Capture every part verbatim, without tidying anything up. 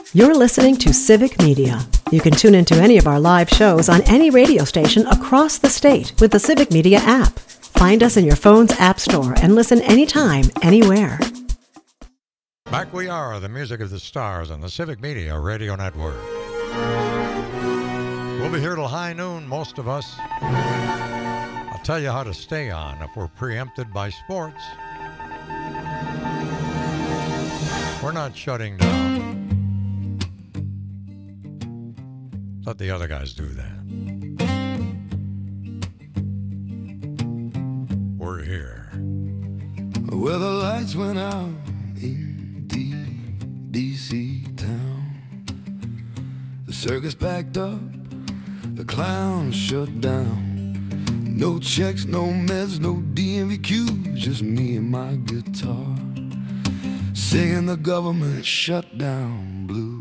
You're listening to Civic Media. You can tune into any of our live shows on any radio station across the state with the Civic Media app. Find us in your phone's app store and listen anytime, anywhere. Back we are, the music of the stars on the Civic Media Radio Network. We'll be here till high noon, most of us. I'll tell you how to stay on if we're preempted by sports. We're not shutting down. Let the other guys do that. We're here. Well, the lights went out in D. D C town. The circus packed up, the clowns shut down. No checks, no meds, no D M V Q, just me and my guitar, singing the government shutdown blues.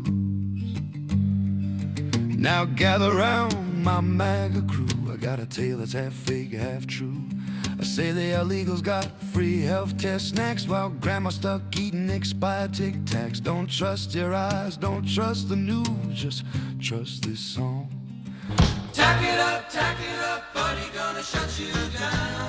Now gather round my MAGA crew. I got a tale that's half fake, half true. I say the illegals got free health care snacks while grandma stuck eating expired Tic Tacs. Don't trust your eyes, don't trust the news, just trust this song. Tack it up, tack it up, buddy, gonna shut you down.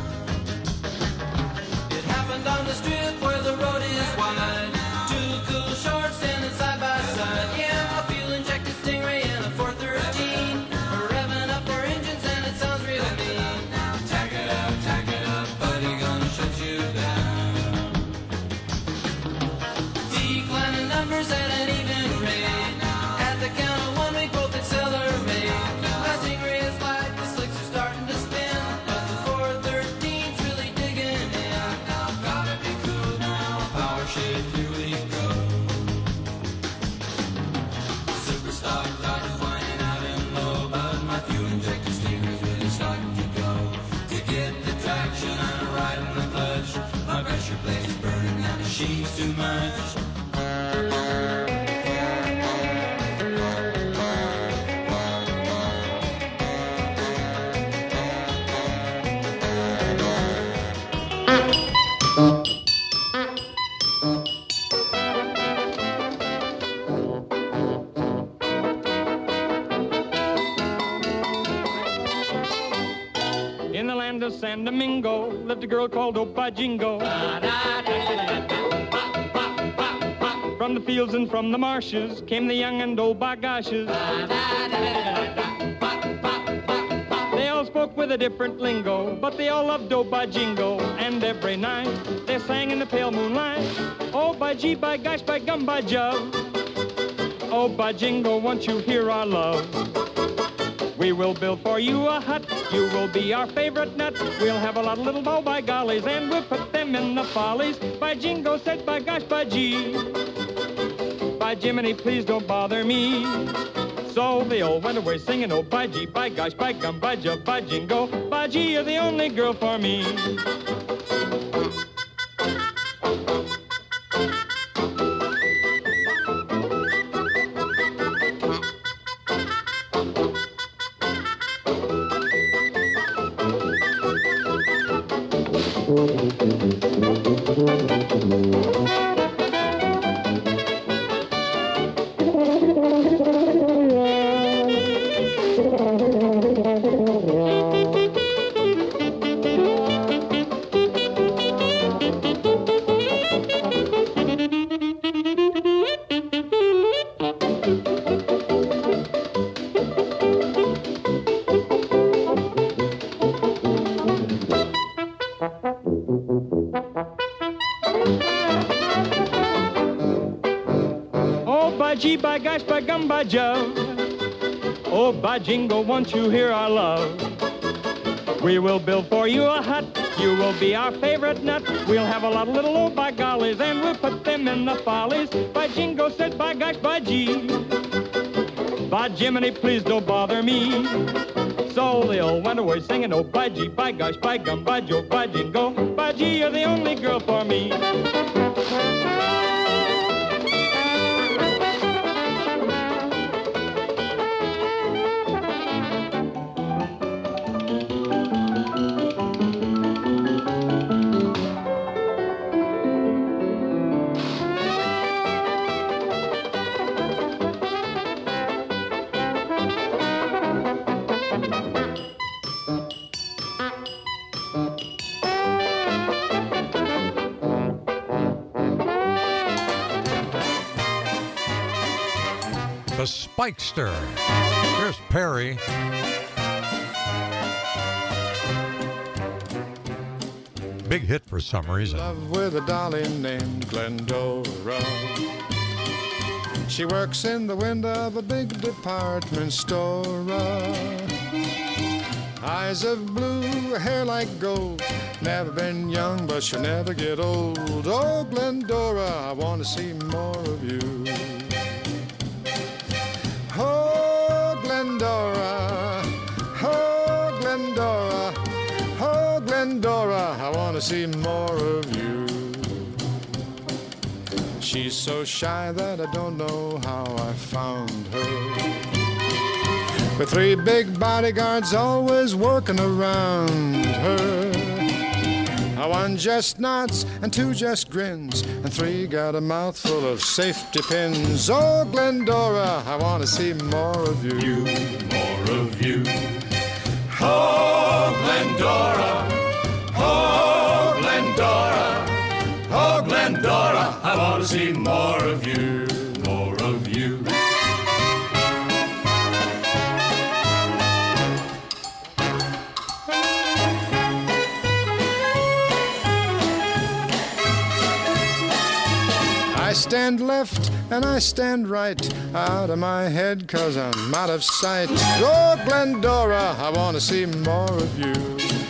It happened on the strip where the road is wide. Two cool shorts standing side by side. Yeah, my fuel injected Stingray and a four thirteen. We're revving up our engines and it sounds real mean. Tack it up, tack it up, buddy, gonna shut you down. Declining numbers at an even rate. At the count of one we both accelerate. My Stingray is light, the slicks are starting to spin, but the four thirteen's really digging in. Gotta be cool now, power shift, here we go. Superstar cloud is winding out and low, but my fuel injector Stingray's really starting to go. To get the traction, I'm riding the clutch. My pressure plate is burning and the sheet's too much. In the land of San Domingo lived a girl called Opa Jingo. From the fields and from the marshes came the young and old bagoshes. They all spoke with a different lingo, but they all loved Opa Jingo. And every night they sang in the pale moonlight, oh, by gee, by gosh, by gum, by jove. Opa Jingo, won't you hear our love? We will build for you a hut, you will be our favorite nut. We'll have a lot of little bow by gollies, and we'll put them in the follies. By Jingo said, by gosh, by gee. By Jiminy, please don't bother me. So they all went away singing, oh, by gee, by gosh, by gum, by jub, by Jingo. By gee, you're the only girl for me. By gosh, by gum, by jove. Oh, by Jingo, won't you hear our love? We will build for you a hut, you will be our favorite nut. We'll have a lot of little oh, by gollies, and we'll put them in the follies. By Jingo said, by gosh, by gee. By Jiminy, please don't bother me. So they all went away singing, oh, by gee, by gosh, by gum, by Joe, by Jingo. By gee, you're the only girl for me. The Spikester. Here's Perry. Big hit for some reason. Love with a dolly named Glendora. She works in the window of a big department store. Eyes of blue, hair like gold. Never been young, but she'll never get old. Oh, Glendora, I want to see more of you. Oh, Glendora, oh, Glendora, oh, Glendora, I want to see more of you. She's so shy that I don't know how I found her. With three big bodyguards always working around her. One just nods and two just grins, and three got a mouthful of safety pins. Oh, Glendora, I want to see more of you. You, more of you. Oh, Glendora, oh, Glendora, oh, Glendora, I want to see more of you, more of you. I stand left and I stand right, out of my head 'cause I'm out of sight. Oh, Glendora, I want to see more of you.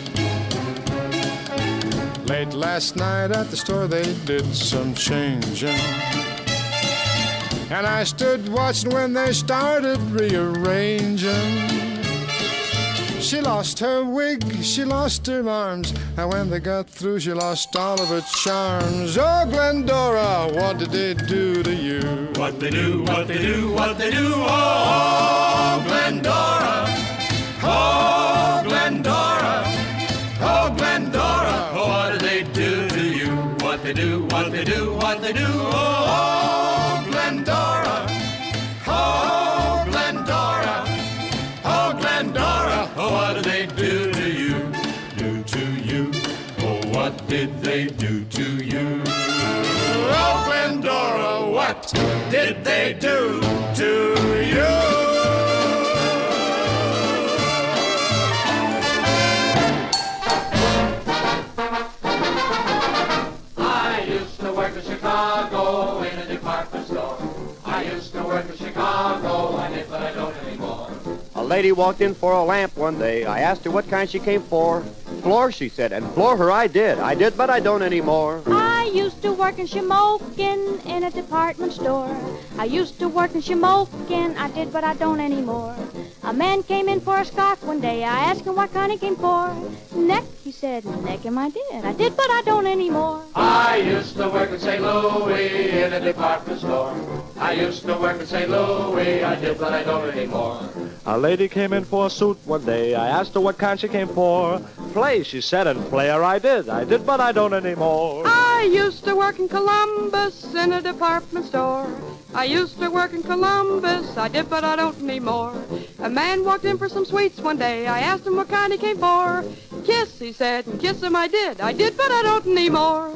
Late last night at the store they did some changing, and I stood watching when they started rearranging. She lost her wig, she lost her arms, and when they got through she lost all of her charms. Oh, Glendora, what did they do to you? What they do, what they do, what they do, oh, Glendora, oh, Glendora, oh, Glendora, oh, what did they do to you? What they do, what they do, what they do, oh, Glendora, oh, Glendora, oh, Glendora, oh, what did they do to you, do to you, oh, what did they do to you? Oh, Glendora, what did they do to you? I used to work in Chicago in a department store. I used to work in Chicago, I did, but I don't anymore. A lady walked in for a lamp one day. I asked her what kind she came for. Floor, she said, and floor her I did. I did, but I don't anymore. I used to work in Shamokin in a department store. I used to work in Shamokin, I did, but I don't anymore. A man came in for a scarf one day. I asked him what kind he came for. Neck, he said, neck him I did. I did, but I don't anymore. I used to work in Saint Louis in a department store. I used to work in Saint Louis, I did, but I don't anymore. A lady came in for a suit one day. I asked her what kind she came for. Play, she said, and player I did. I did, but I don't anymore. I used to work in Columbus in a department store. I used to work in Columbus, I did, but I don't anymore. A man walked in for some sweets one day. I asked him what kind he came for. Kiss, he said, and kiss him I did. I did, but I don't anymore.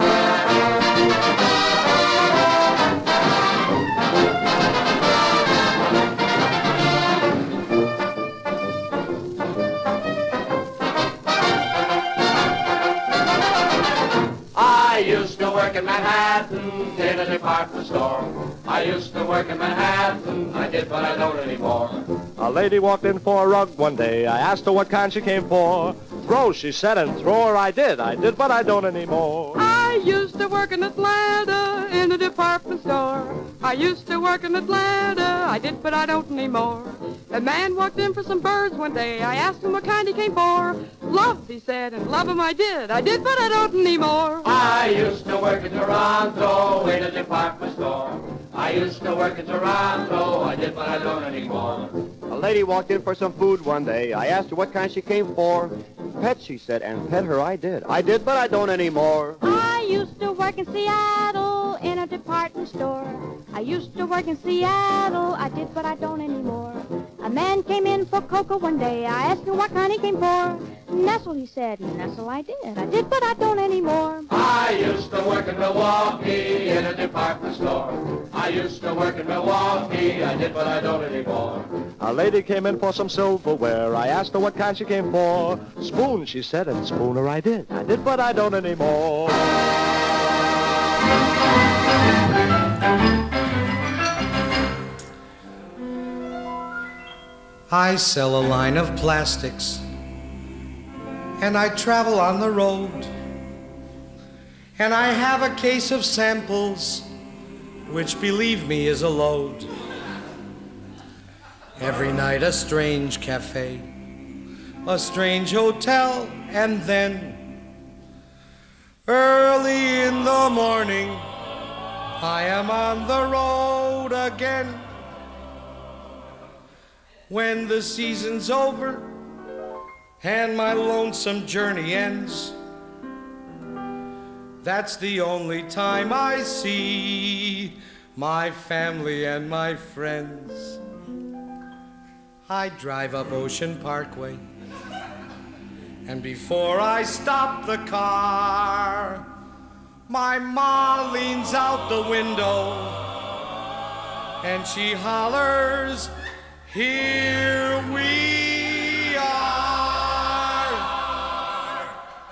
I used to work in Manhattan in a department store. I used to work in Manhattan, I did, but I don't anymore. A lady walked in for a rug one day. I asked her what kind she came for. Throw, she said, and throw her I did. I did, but I don't anymore. I used to work in Atlanta in a department store. I used to work in Atlanta, I did, but I don't anymore. A man walked in for some birds one day. I asked him what kind he came for. Love, he said, and love him I did. I did, but I don't anymore. I used to work in Toronto in a department store. I used to work in Toronto, I did, but I don't anymore. A lady walked in for some food one day. I asked her what kind she came for. Pet, she said, and pet her I did. I did, but I don't anymore. I used to work in Seattle in a department store. I used to work in Seattle, I did, but I don't anymore. A man came in for cocoa one day. I asked him what kind he came for. Nestle, he said. Nestle, I did. I did, but I don't anymore. I used to work in Milwaukee in a department store. I used to work in Milwaukee. I did, but I don't anymore. A lady came in for some silverware. I asked her what kind she came for. Spoon, she said, and spooner I did. I did, but I don't anymore. I sell a line of plastics, and I travel on the road, and I have a case of samples, which, believe me, is a load. Every night a strange cafe, a strange hotel, and then early in the morning I am on the road again. When the season's over and my lonesome journey ends, that's the only time I see my family and my friends. I drive up Ocean Parkway, and before I stop the car, my ma leans out the window and she hollers, "Here we are."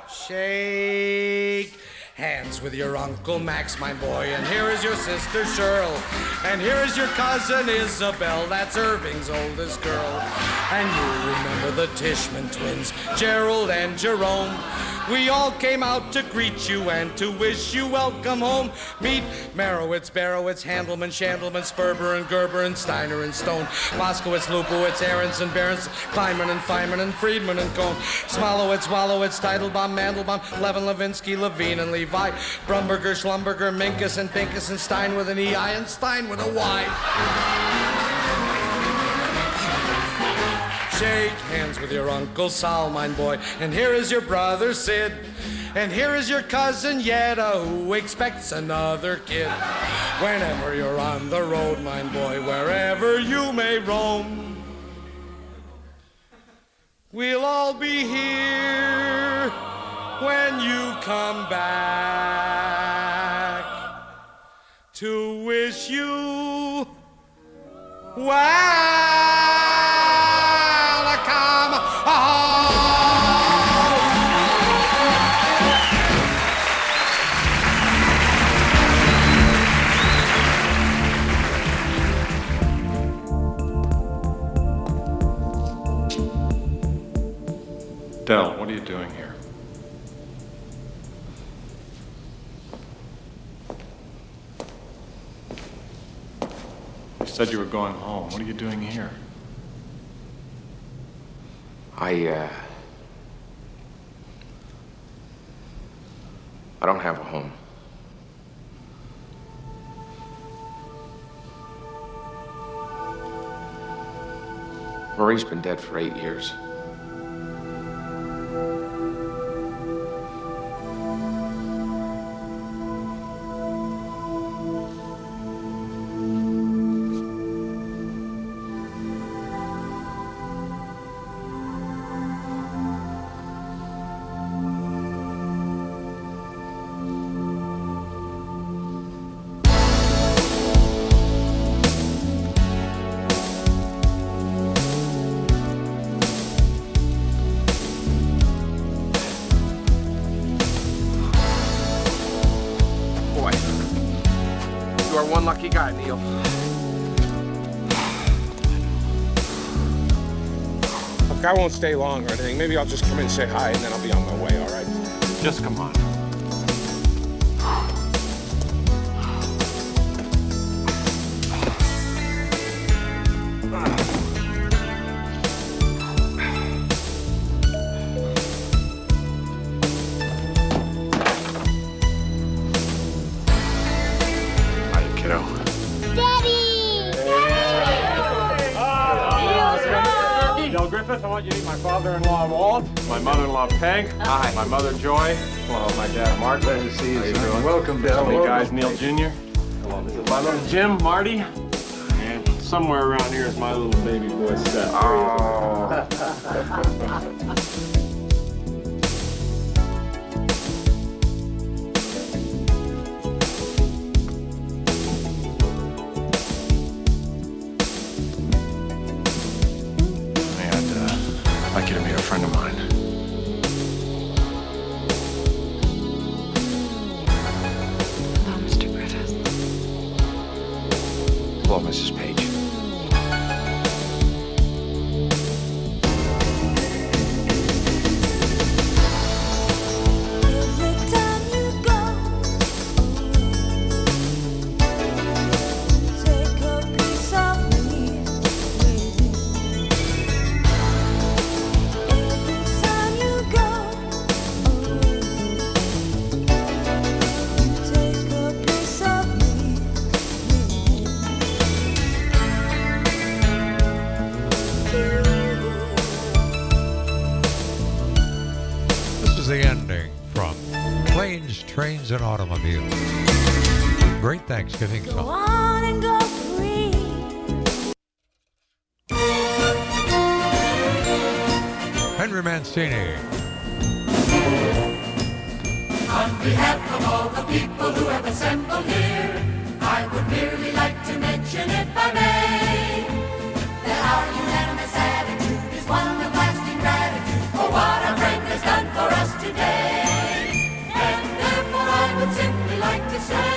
Shake hands with your Uncle Max, my boy, and here is your sister Cheryl, and here is your cousin Isabel, that's Irving's oldest girl. And you remember the Tishman twins, Gerald and Jerome. We all came out to greet you and to wish you welcome home. Meet Merowitz, Barowitz, Handelman, Shandelman, Sperber and Gerber and Steiner and Stone, Moskowitz, Lupowitz, Aronson, Behrens, Kleiman and Feynman and Friedman and Cohn, Smolowitz, Wallowitz, Teitelbaum, Mandelbaum, Levin, Levinsky, Levine and Levi, Brumberger, Schlumberger, Minkus and Pinkus and Stein with an E I and Stein with a Y. Shake hands with your Uncle Sal, mine boy, and here is your brother Sid, and here is your cousin Yetta, who expects another kid. Whenever you're on the road, mine boy, wherever you may roam, we'll all be here when you come back to wish you well. Del, what are you doing here? You said you were going home. What are you doing here? I, uh... I don't have a home. Marie's been dead for eight years. One lucky guy, Neil. Look, I won't stay long or anything. Maybe I'll just come in and say hi, and then I'll be on my way, all right? Just come on. I want you to meet my father-in-law, Walt, my mother-in-law, Peg. Hi. My mother, Joy. Hello, my dad, Mark. Glad to see you, son. Welcome, Del. Hey, guys, Neil Junior Hello, Missus Butler. Jim, Marty. And somewhere around here is my little baby boy Steph. Oh. I'd like you to meet a friend of mine. Hello, Mister Griffith. Hello, Missus Page. Trains and Automobiles. Great Thanksgiving Go song. on and go free. Henry Mancini. On behalf of all the people who have assembled here, I would merely like to mention, if I may, that our unanimous attitude is one of lasting gratitude for what our friend has done for us today. I would simply like to say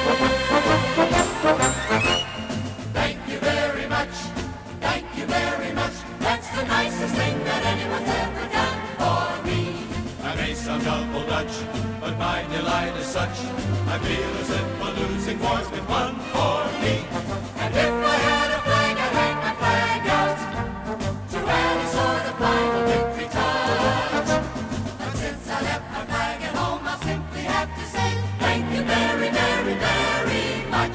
thank you very much, thank you very much. That's the nicest thing that anyone's ever done for me. I may sound double Dutch, but my delight is such. I feel as if a losing war's been won for me. And if I had a flag, I'd hang my flag out to add a sort of final victory touch. But since I left my flag at home, I'll simply have to say thank you very, very, very much.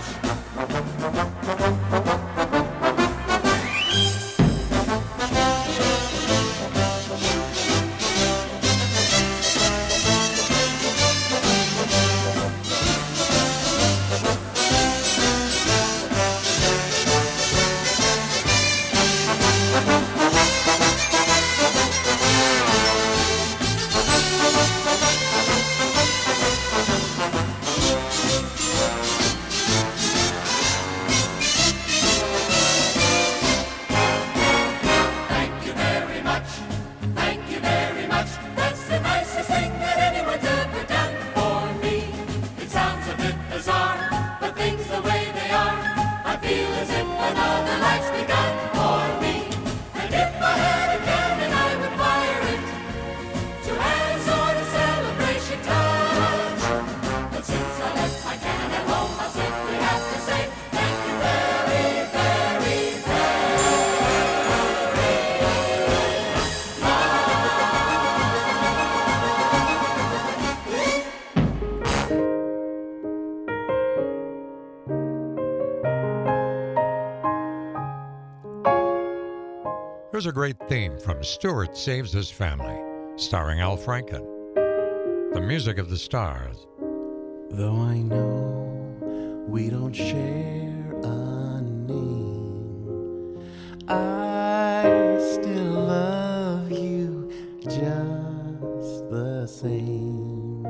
Here's a great theme from Stuart Saves His Family, starring Al Franken. The music of the stars. Though I know we don't share a name, I still love you just the same.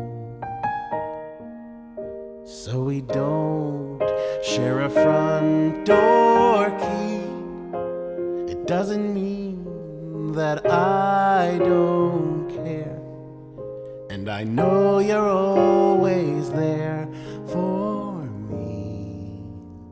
So we don't share a front door key. It doesn't mean that I don't care. And I know you're always there for me.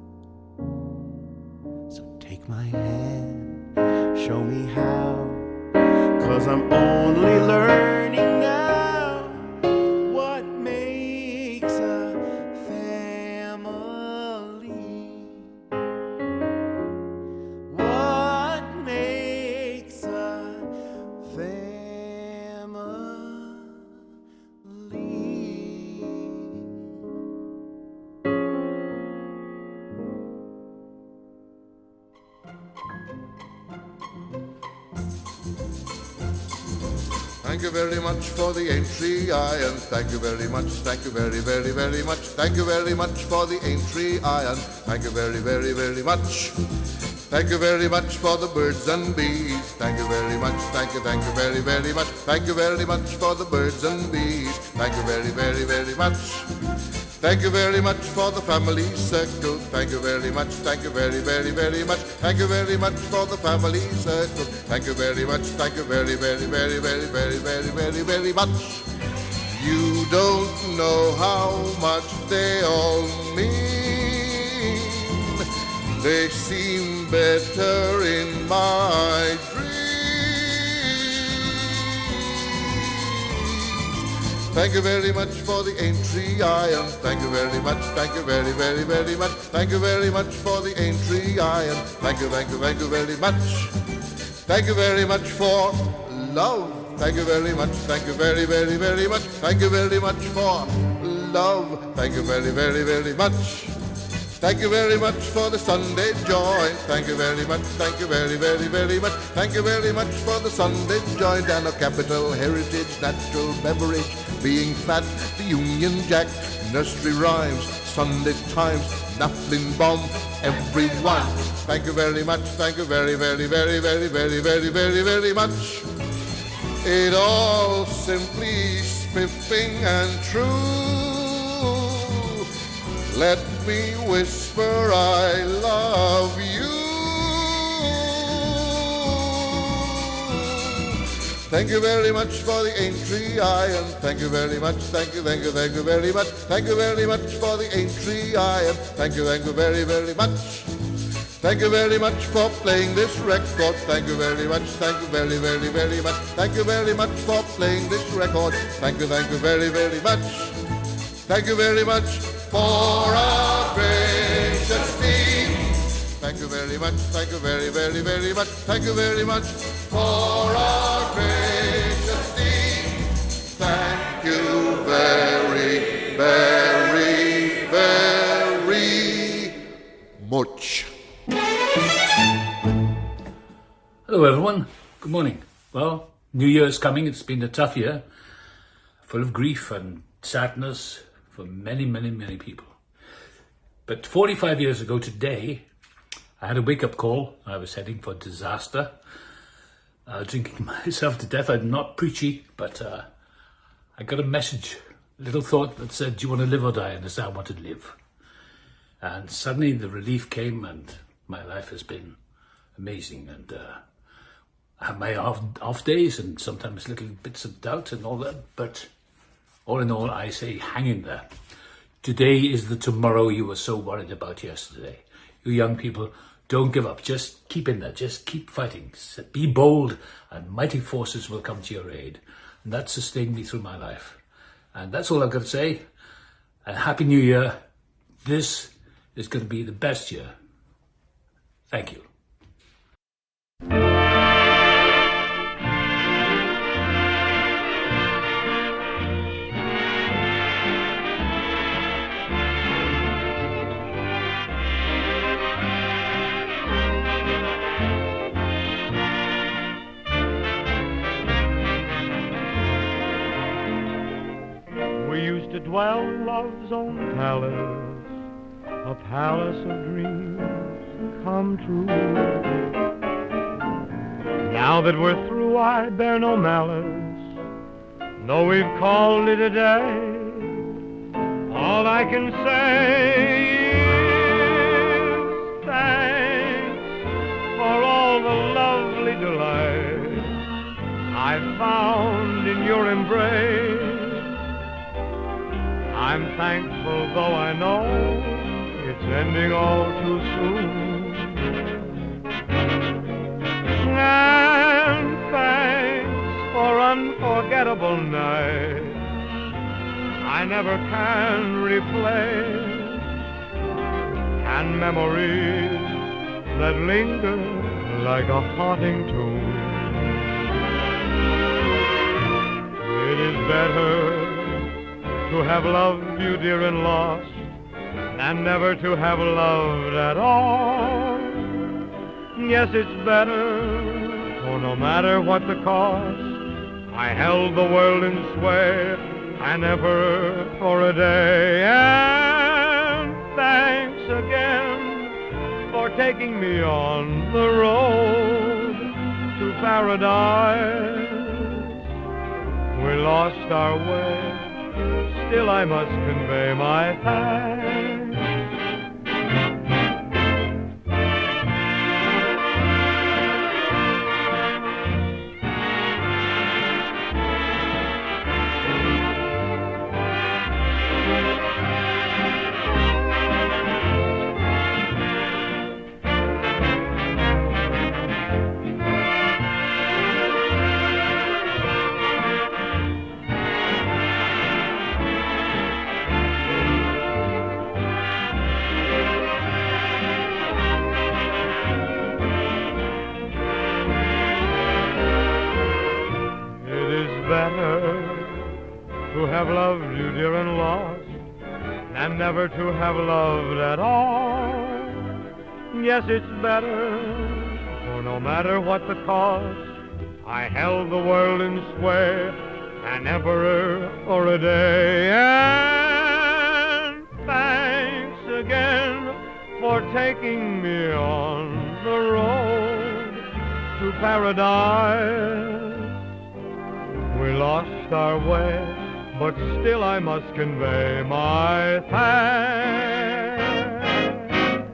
So take my hand, show me how, 'cause I'm only learning now what makes a family. What makes a family. Thank you very much for the Aintree Iron. Thank you very much. Thank you very, very, very much. Thank you very much for the Aintree Iron. Thank you very, very, very much. Thank you very much for the birds and bees. Thank you very much, thank you, thank you very, very much. Thank you very much for the birds and bees. Thank you very, very, very much. Thank you very much for the family circle. Thank you very much, thank you very, very, very much. Thank you very much for the family circle. Thank you very much, thank you very, very, very, very, very, very, very, very much. You don't know how much they all mean. They seem better in my dreams. Thank you very much for the Aintree Iron. Thank you very much, thank you very, very, very much. Thank you very much for the Aintree Iron. Thank you, thank you, thank you very much. Thank you very much for love. Thank you very much, thank you very, very, very much. Thank you very much for love. Thank you very, very, very much. Thank you very much for the Sunday joy. Thank you very much, thank you very, very, very much. Thank you very much for the Sunday joy. And a capital heritage, natural beverage, being fat, the Union Jack, nursery rhymes, Sunday Times, Naflin bomb, everyone. Thank you very much, thank you very, very, very, very, very, very, very, very much. It all simply spiffing and true. Let me whisper I love you. Thank you very much for the Aintree Iron. Thank you very much, thank you, thank you, thank you very much. Thank you very much for the Aintree Iron. Thank you, thank you very, very much. Thank you very much for playing this record. Thank you very much, thank you very, very, very much. Thank you very much for playing this record. Thank you, thank you very, very much. Thank you very much for our gracious theme. Thank you very much, thank you very, very, very much. Thank you very much for our gracious theme. Thank you very, very, very much. Hello everyone, good morning. Well, New Year's coming. It's been a tough year, full of grief and sadness for many, many, many people. But forty-five years ago today, I had a wake-up call. I was heading for disaster, uh, drinking myself to death. I'm not preachy, but uh, I got a message, a little thought that said, do you want to live or die? And I said, I want to live. And suddenly the relief came, and my life has been amazing. And uh, I have my off, off days and sometimes little bits of doubt and all that, but all in all, I say, hang in there. Today is the tomorrow you were so worried about yesterday. You young people, don't give up. Just keep in there. Just keep fighting. Be bold, and mighty forces will come to your aid. And that sustained me through my life. And that's all I've got to say. A Happy New Year. This is going to be the best year. Thank you. To dwell in love's own palace, a palace of dreams come true. Now that we're through, I bear no malice, though we've called it a day. All I can say is thanks for all the lovely delight I've found in your embrace. I'm thankful, though I know it's ending all too soon. And thanks for unforgettable nights I never can replay, and memories that linger like a haunting tune. It is better to have loved you, dear, and lost, than never to have loved at all. Yes, it's better, for no matter what the cost, I held the world in sway, and never for a day. And thanks again for for taking me on the road to paradise. We lost our way, still I must convey my thanks. To have loved you, dear, and lost, and never to have loved at all. Yes, it's better, for no matter what the cost, I held the world in sway, an emperor or a day. And thanks again for taking me on the road to paradise. We lost our way, but still I must convey my thanks.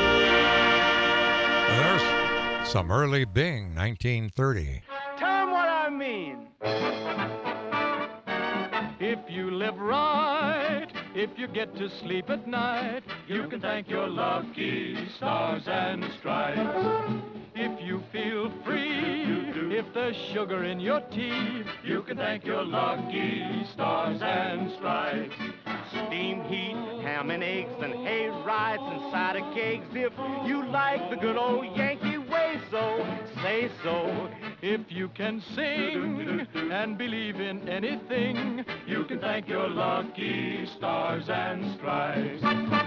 There's some early Bing, nineteen thirty. Tell 'em what I mean. If you live right, if you get to sleep at night, you can thank your lucky stars and stripes. If you feel free, if there's sugar in your tea, you can thank your lucky stars and stripes. Steamed heat, ham and eggs, and hay rides and cider cakes. If you like the good old Yankee way, so say so. If you can sing and believe in anything, you can thank your lucky stars and stripes.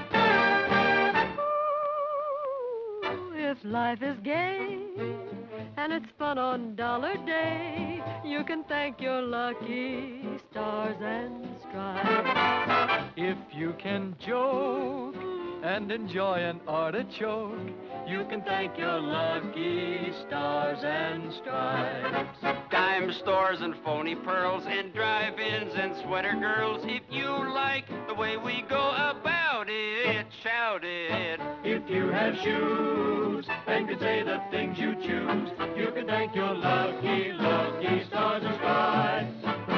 If life is gay and it's fun on Dollar Day, you can thank your lucky stars and stripes. If you can joke and enjoy an artichoke, you can thank your lucky stars and stripes. Dime stores and phony pearls and drive-ins and sweater girls. If you like the way we go about it, shout it. If you have shoes and can say the things you choose, you can thank your lucky, lucky stars and stripes.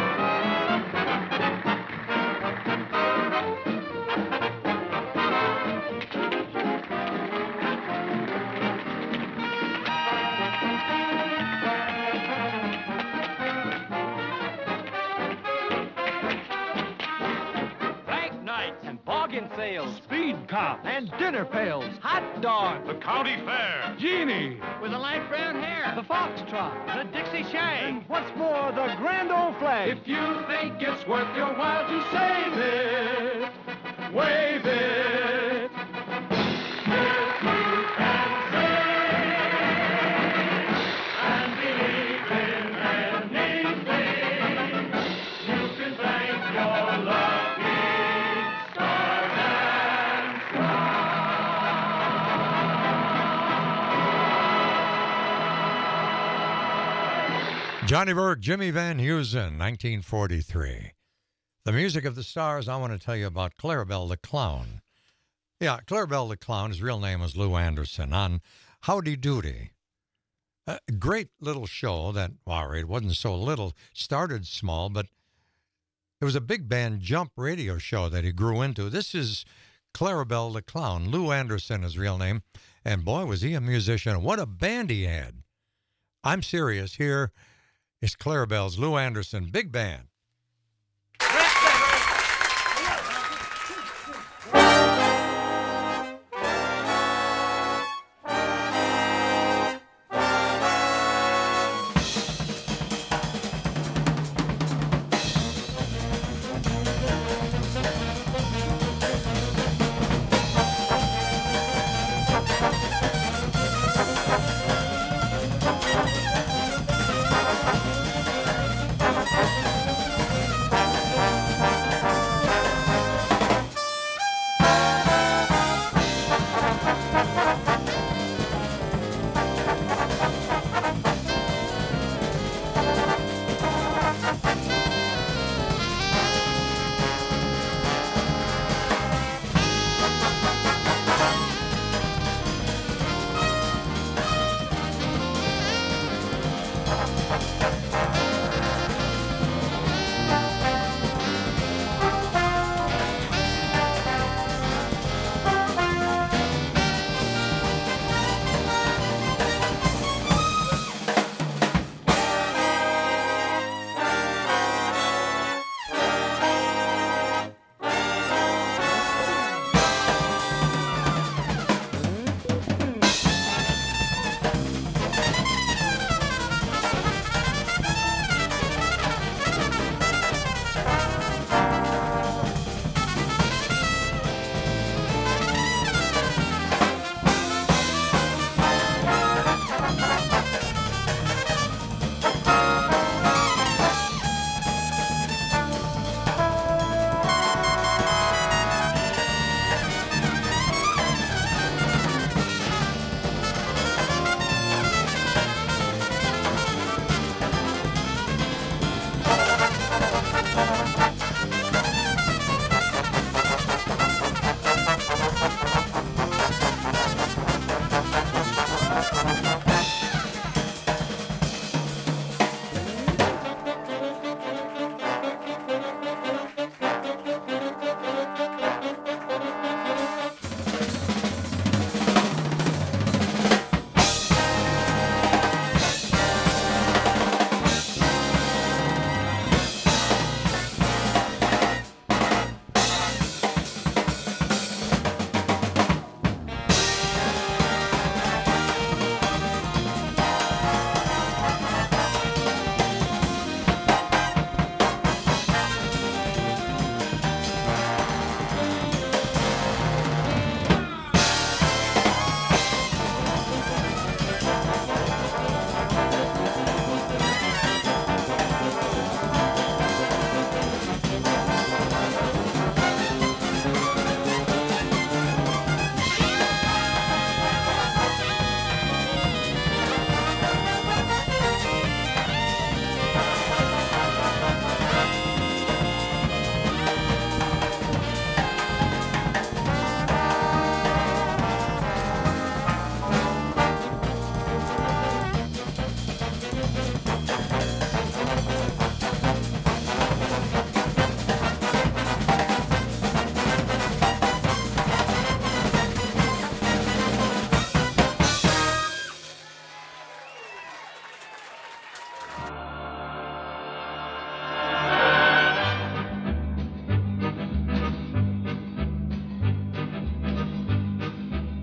Bargain sales, speed cops, and dinner pails, hot dogs, The county fair, genie with a light brown hair, the foxtrot, the Dixie shag, and what's more, the grand old flag. If you think it's worth your while to save it, wave it. If you can sing and believe in anything, you can thank your lucky stars and stripes. Johnny Burke, Jimmy Van Heusen, nineteen forty-three. The music of the stars, I want to tell you about Clarabelle the Clown. Yeah, Clarabelle the Clown, his real name was Lou Anderson, on Howdy Doody. A great little show that, well, it wasn't so little, started small, but it was a big band jump radio show that he grew into. This is Clarabelle the Clown, Lou Anderson, his real name, and boy, was he a musician. What a band he had. I'm serious. Here is Clarabelle's Lou Anderson Big Band.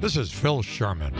This is Phil Sherman.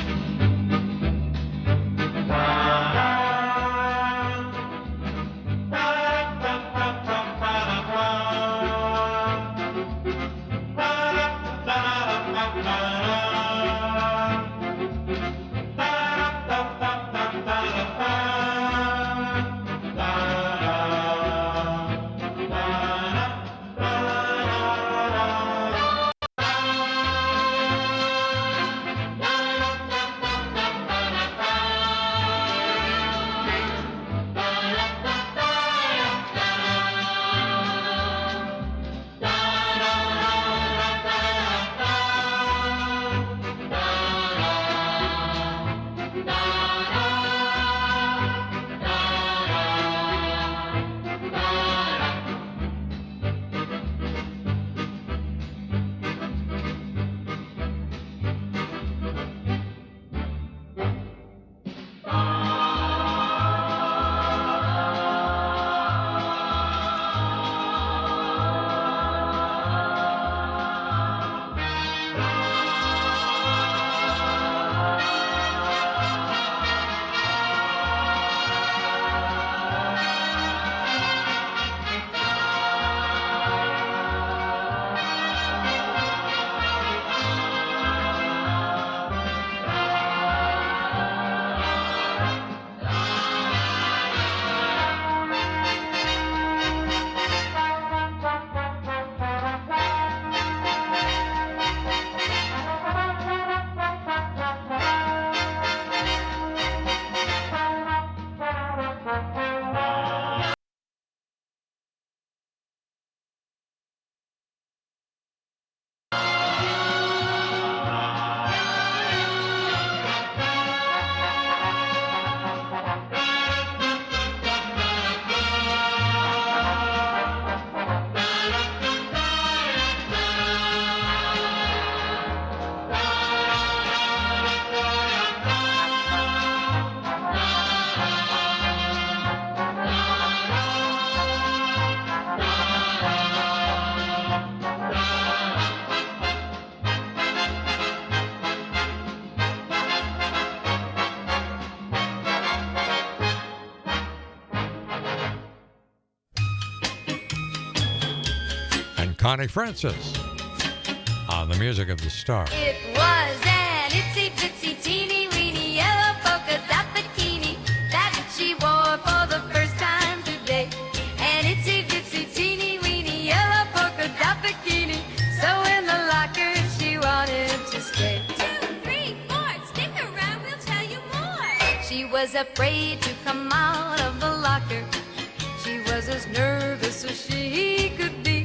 Connie Francis on the music of the star. It was an itsy bitsy teeny weeny yellow polka dot bikini that she wore for the first time today. An itsy bitsy teeny weeny yellow polka dot bikini. So in the locker she wanted to stay. Two, three, four, stick around, we'll tell you more. She was afraid to come out of the locker. She was as nervous as she could be.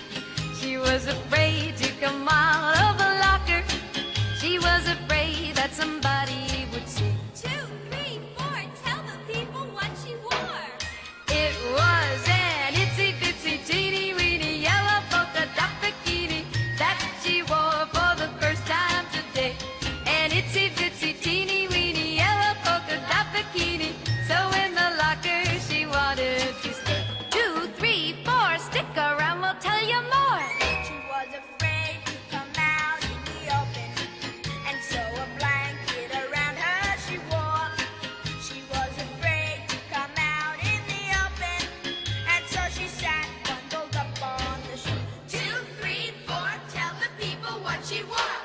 She was afraid to come out of the locker. She was afraid that somebody would see. Two, three, four, tell the people what she wore. It was an itsy bitsy teeny weeny yellow polka dot bikini that she wore for the first time today. An itsy bitsy teeny weeny yellow polka dot bikini. So in the locker she wanted to stay. Two, three, four, stick around, we'll tell you more. She was afraid to come out in the open, and so a blanket around her she wore. She was afraid to come out in the open, and so she sat bundled up on the shore. Two, three, four, tell the people what she wore.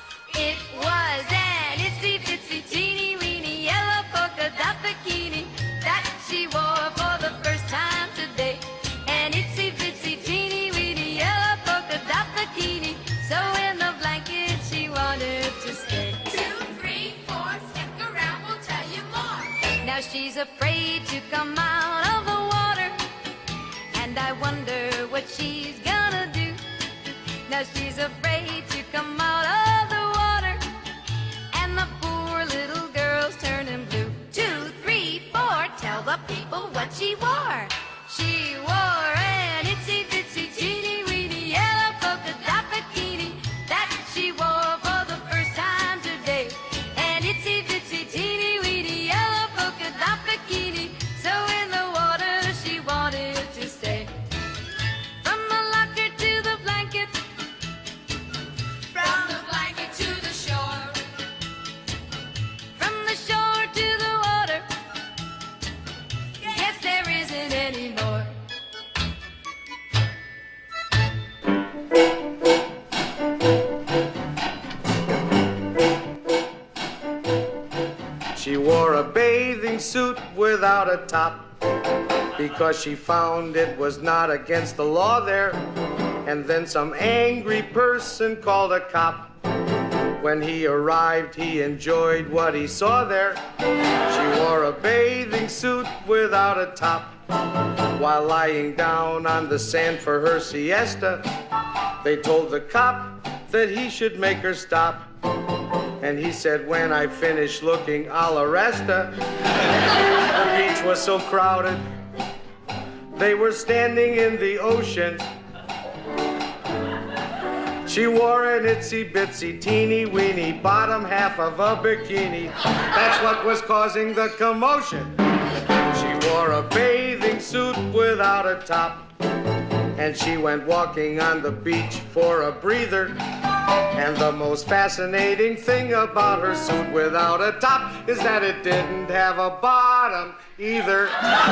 It was an itsy bitsy teeny weeny yellow polka dot bikini that she wore for the first time today. An itsy bitsy teeny weeny yellow polka dot bikini. So in the blanket she wanted to stay. Two, three, four, stick around, we'll tell you more. Now she's afraid to come out of the water, and I wonder what she's gonna do. Now she's afraid to come out of the water, and the poor little girl's turning blue. Two, three, four, tell the people what she wore. She wore an itsy bitsy teeny weeny yellow polka dot bikini that she wore for the first time today. An itsy bitsy teeny weeny yellow polka dot bikini. So in the water she wanted to stay. From the locker to the blanket, From the blanket to the shore. She wore a bathing suit without a top because she found it was not against the law there. And then some angry person called a cop. When he arrived, he enjoyed what he saw there. She wore a bathing suit without a top while lying down on the sand for her siesta. They told the cop that he should make her stop. And he said, when I finish looking, I'll arrest her. The beach was so crowded, they were standing in the ocean. She wore an itsy bitsy teeny weeny bottom half of a bikini. That's what was causing the commotion. She wore a bathing suit without a top, and she went walking on the beach for a breather. And the most fascinating thing about her suit without a top is that it didn't have a bottom either.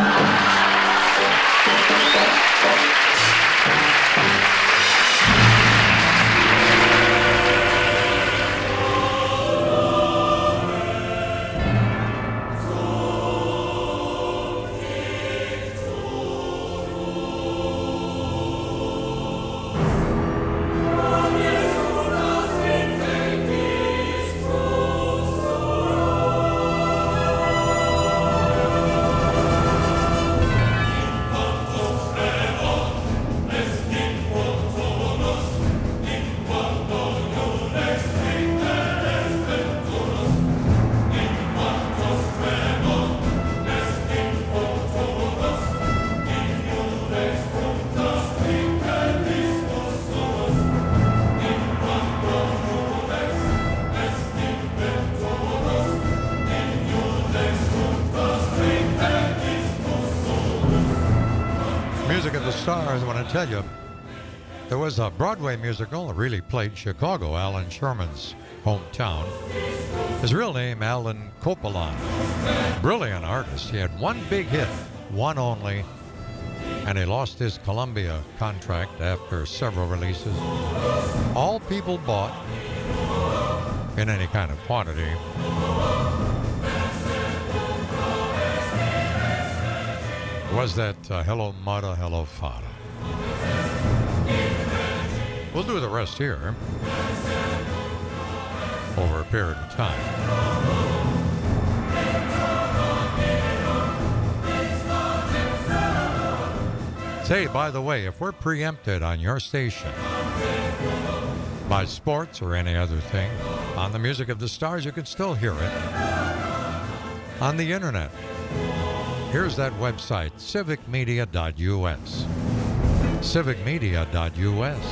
Stars, I want to tell you, there was a Broadway musical that really played Chicago, Alan Sherman's hometown. His real name, Alan Copeland. Brilliant artist. He had one big hit, one only, and he lost his Columbia contract after several releases. All people bought in any kind of quantity. Was that uh, Hello Mata, Hello Fada. We'll do the rest here over a period of time. Say, by the way, if we're preempted on your station by sports or any other thing, on the Music of the Stars, you can still hear it on the internet. Here's that website, civic media dot U S. civic media dot U S.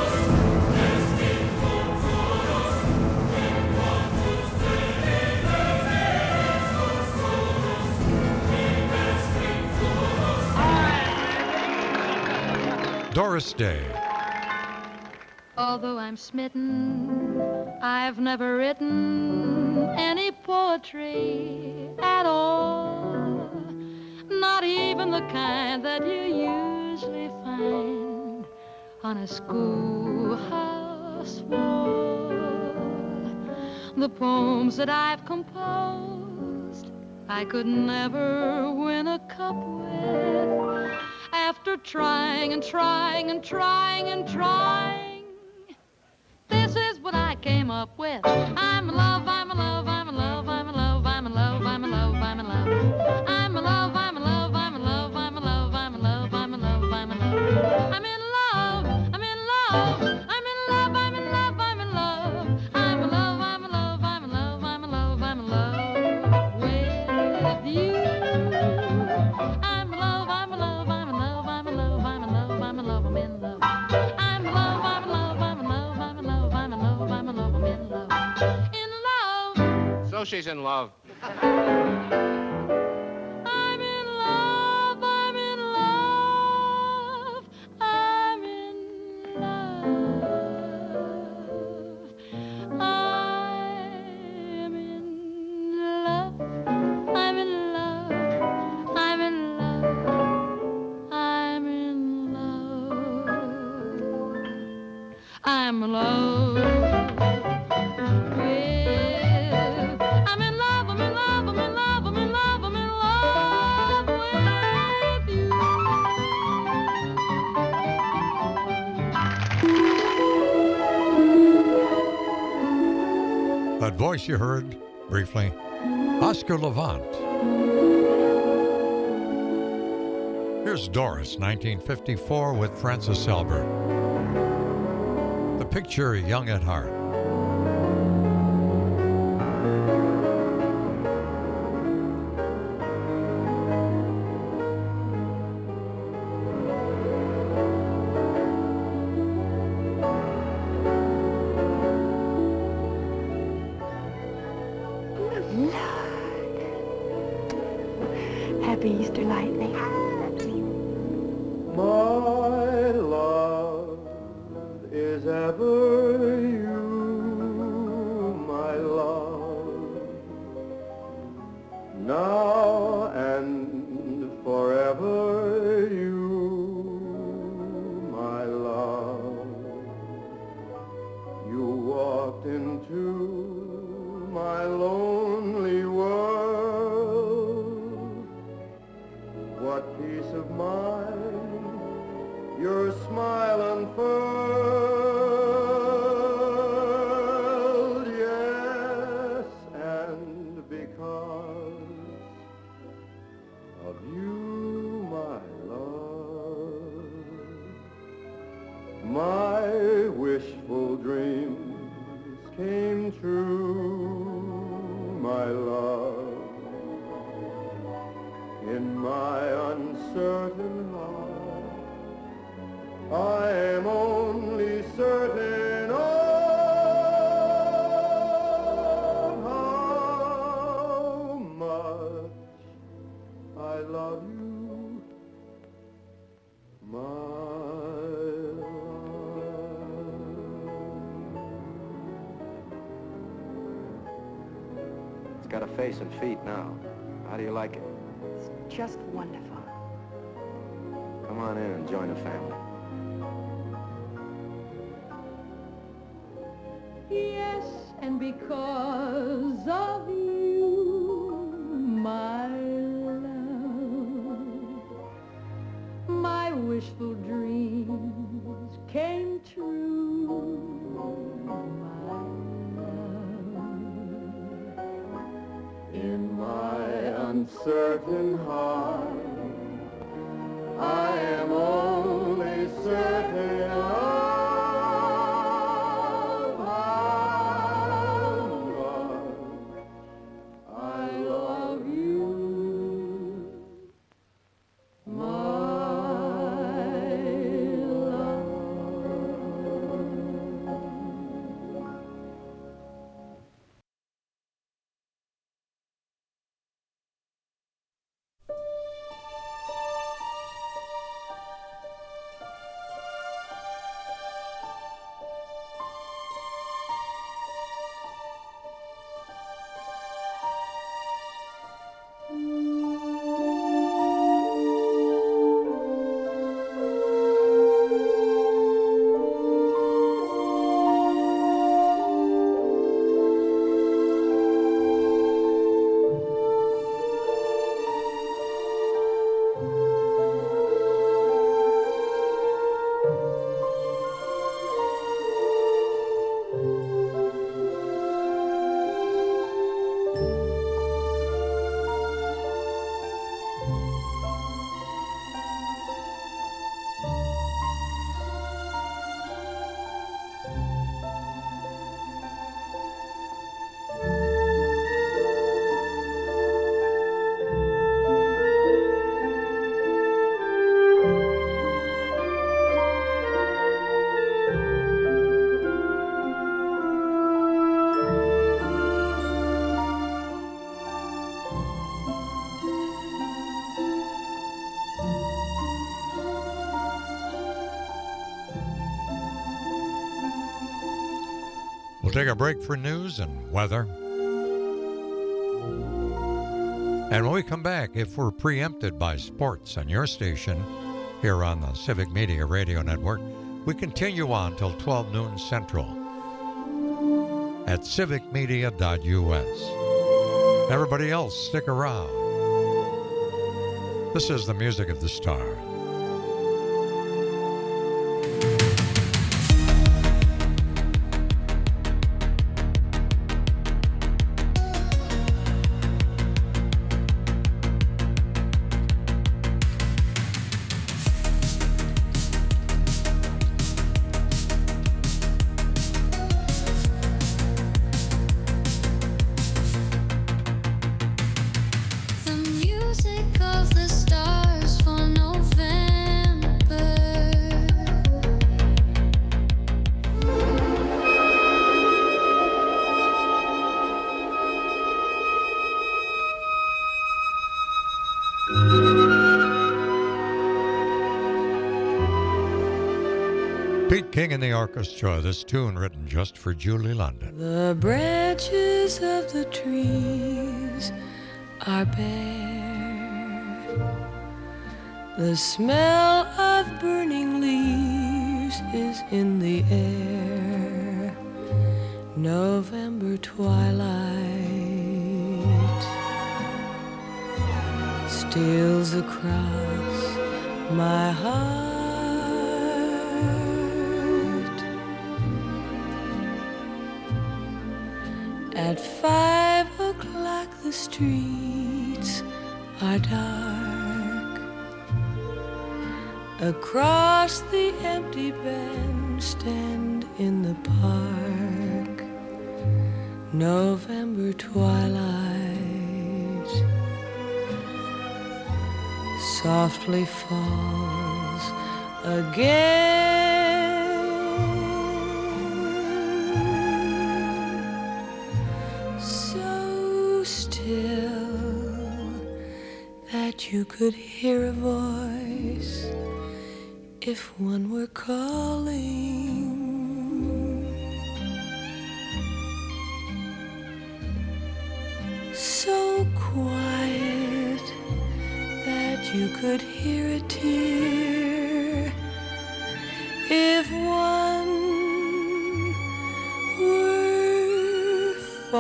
Doris Day. Although I'm smitten, I've never written any poetry at all. Not even the kind that you usually find on a schoolhouse wall. The poems that I've composed, I could never win a cup with. After trying and trying and trying and trying, this is what I came up with. I'm in love, I'm in love, I'm in love, I'm in love, I'm in love, I'm in love, I'm in love. I'm in love, I'm in love, I'm in love, I'm in love, I'm in love, I'm in love, I'm in love. I'm in love, I'm in love, I'm in love, I'm in love, I'm in love. I'm in love, I'm in love, I'm in love, I'm in love, I'm in love with you. I'm in love, I'm in love, I'm in love, I'm in love, I'm in love, I'm in love, I'm in love. I'm in love, I'm in love, I'm in love, I'm in love, I'm in love, I'm in love, I'm in love. In love. So she's in love. I'm in love, I'm in love, I'm in love. I'm in love, I'm in love, I'm in love, I'm in love. I'm in love with, I'm in love, I'm in love, I'm voice you heard briefly, Oscar Levant. Here's Doris, nineteen fifty-four, with Francis Albert. The picture, Young at Heart. Happy Easter lightning. My love is ever you, my love, now and forever you, my love. You walked into my lonely world. What peace of mind your smile unfurled, yes, and because of you, my love, my wishful dreams came true, my love. In my uncertain heart, I am only certain of how much I love you, my love. It's got a face and feet now. How do you like it? It's just wonderful. Come on in and join the family. Yes, and because of you, my love, my wishful dreams came true, my love. In my uncertain heart, I am only certain of how much I love you, my love. We'll take a break for news and weather. And when we come back, if we're preempted by sports on your station here on the Civic Media Radio Network, we continue on till twelve noon Central at civic media dot U S. Everybody else, stick around. This is the music of the stars. Pete King and the orchestra, this tune written just for Julie London. The branches of the trees are bare. The smell of burning leaves is in the air. November twilight steals across my heart. At five o'clock the streets are dark. Across the empty bandstand in the park, November twilight softly falls again. So still that you could hear a voice if one were calling. So quiet that you could hear a tear if one were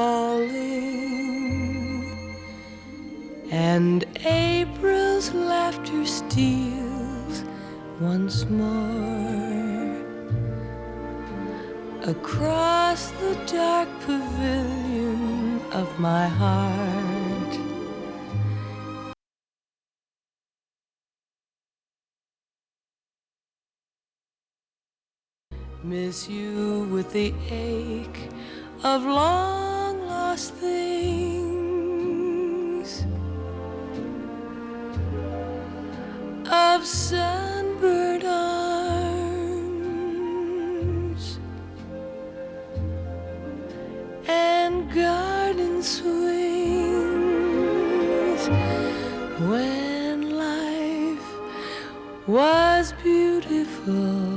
falling. And April's laughter steals once more across the dark pavilion of my heart. Miss you with the ache of long lost things, of sunburned arms and garden swings, when life was beautiful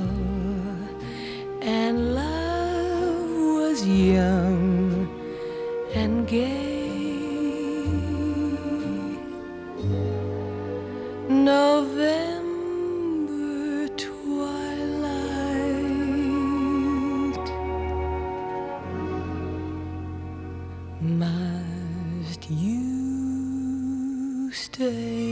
and love was young and gay. November twilight, must you stay?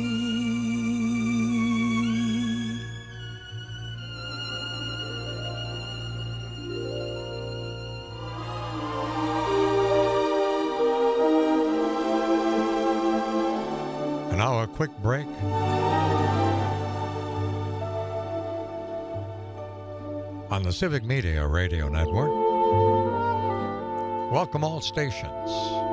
And now a quick break. On the Civic Media Radio Network. Welcome all stations.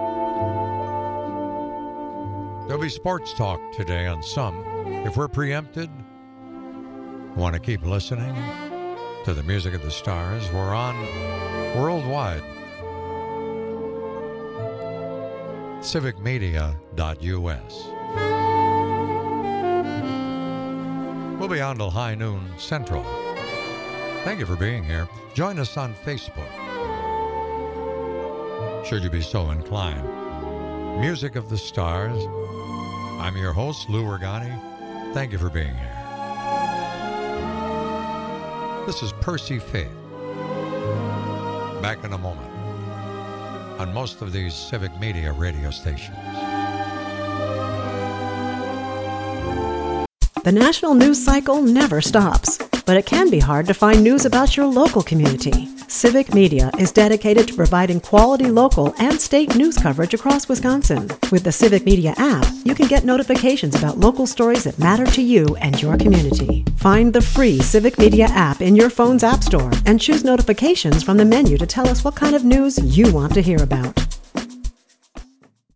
There'll be sports talk today on some. If we're preempted, want to keep listening to the music of the stars, we're on worldwide. civic media dot U S. We'll be on till high noon Central. Thank you for being here. Join us on Facebook, should you be so inclined. Music of the Stars. I'm your host, Lou Regani. Thank you for being here. This is Percy Faith. Back in a moment on most of these Civic Media radio stations. The national news cycle never stops, but it can be hard to find news about your local community. Civic Media is dedicated to providing quality local and state news coverage across Wisconsin. With the Civic Media app, you can get notifications about local stories that matter to you and your community. Find the free Civic Media app in your phone's app store and choose notifications from the menu to tell us what kind of news you want to hear about.